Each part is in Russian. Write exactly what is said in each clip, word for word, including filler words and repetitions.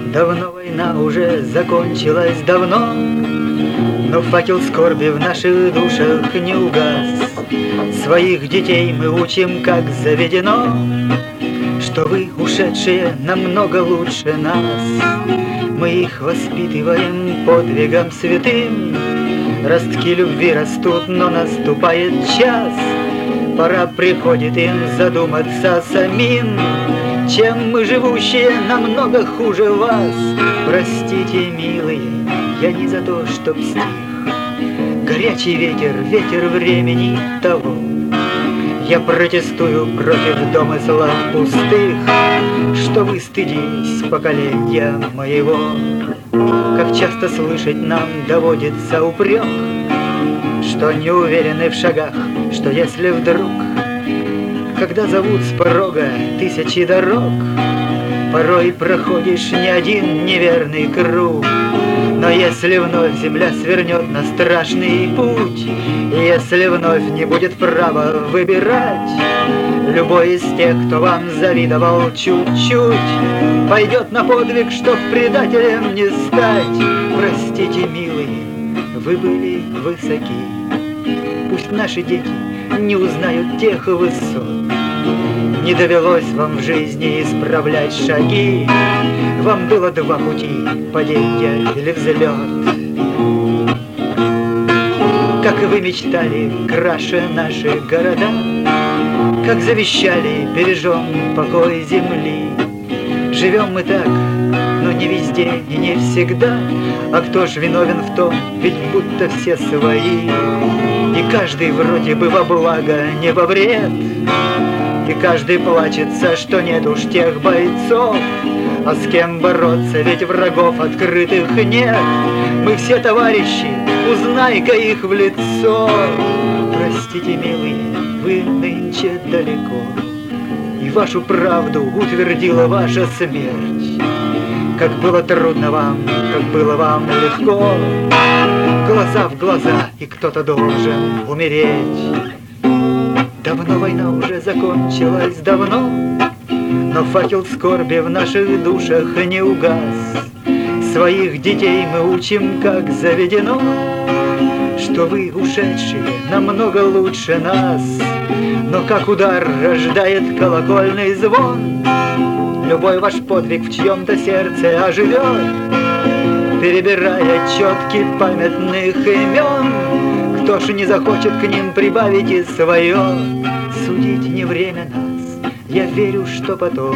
Давно война уже закончилась, давно, но факел скорби в наших душах не угас. Своих детей мы учим, как заведено, что вы, ушедшие, намного лучше нас. Мы их воспитываем подвигом святым. Ростки любви растут, но наступает час. Пора приходит им задуматься самим, чем мы, живущие, намного хуже вас. Простите, милые, я не за то, чтоб стих. Горячий ветер, ветер времени того. Я протестую против домыслов пустых, что вы стыдились поколения моего. Как часто слышать нам доводится упрек, что не уверены в шагах, что если вдруг, когда зовут с порога тысячи дорог, порой проходишь не один неверный круг. Но если вновь земля свернет на страшный путь, если вновь не будет права выбирать, любой из тех, кто вам завидовал чуть-чуть, пойдет на подвиг, чтоб предателем не стать. Простите, милые, вы были высоки, пусть наши дети не узнают тех высот. Не довелось вам в жизни исправлять шаги, вам было два пути, падение или взлет. Как вы мечтали, краше наши города, как завещали, бережем покой земли. Живем мы так, но не везде и не всегда. А кто ж виновен в том, ведь будто все свои. И каждый вроде бы во благо, не во вред. И каждый плачется, что нет уж тех бойцов. А с кем бороться, ведь врагов открытых нет. Мы все товарищи, узнай-ка их в лицо. Простите, милые, вы нынче далеко, и вашу правду утвердила ваша смерть. Как было трудно вам, как было вам легко, глаза в глаза, и кто-то должен умереть. Давно война уже закончилась, давно, но факел скорби в наших душах не угас. Своих детей мы учим, как заведено, что вы, ушедшие, намного лучше нас. Но как удар рождает колокольный звон, любой ваш подвиг в чьем-то сердце оживет. Перебирая четки памятных имен, кто ж не захочет к ним прибавить и свое? Судить не время нас, я верю, что потом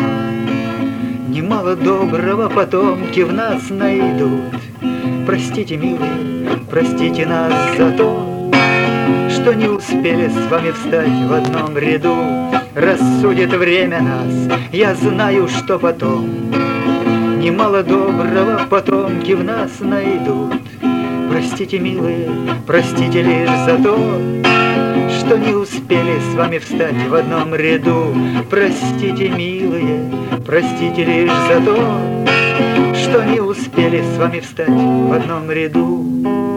немало доброго потомки в нас найдут. Простите, милые, простите нас за то, что не успели с вами встать в одном ряду. Рассудит время нас, я знаю, что потом немало доброго потомки в нас найдут. Простите, милые, простите лишь за то, что не успели с вами встать в одном ряду. Простите, милые, простите лишь за то, что не успели с вами встать в одном ряду.